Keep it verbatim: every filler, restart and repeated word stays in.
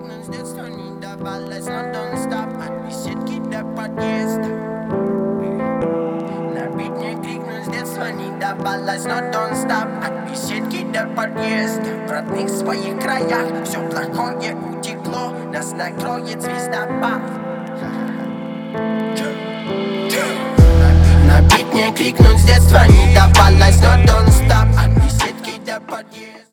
крикнуть с детства не давалось, но don't stop. От беседки до подъезда. На бит мне крикнуть с детства не давалось, но don't stop. От беседки до подъезда. В родных своих краях все плохое утекло, нас накроет звездопад. На бит мне крикнуть с детства не давалось, но don't stop. От беседки до подъезда.